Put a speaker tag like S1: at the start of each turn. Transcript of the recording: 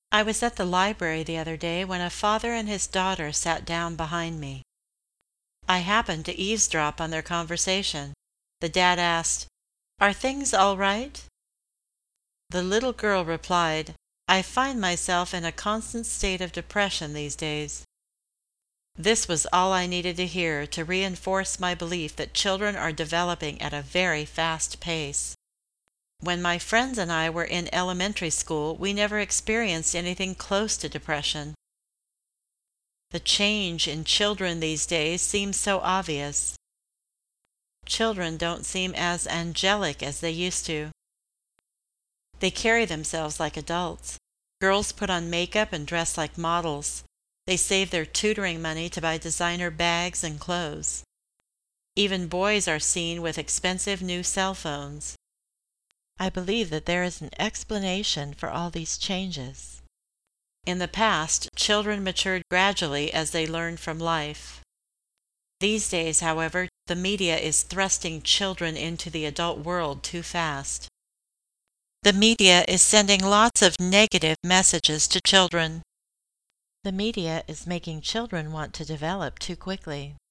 S1: I was at the library the other day when a father and his daughter sat down behind me. I happened to eavesdrop on their conversation. The dad asked, "Are things all right?" The little girl replied, "I find myself in a constant state of depression these days." This was all I needed to hear to reinforce my belief that children are developing at a very fast pace. When my friends and I were in elementary school, we never experienced anything close to depression. The change in children these days seems so obvious. Children don't seem as angelic as they used to. They carry themselves like adults. Girls put on makeup and dress like models. They save their tutoring money to buy designer bags and clothes. Even boys are seen with expensive new cell phones. I believe that there is an explanation for all these changes. In the past, children matured gradually as they learned from life. These days, however, the media is thrusting children into the adult world too fast. The media is sending lots of negative messages to children. The media is making children want to develop too quickly.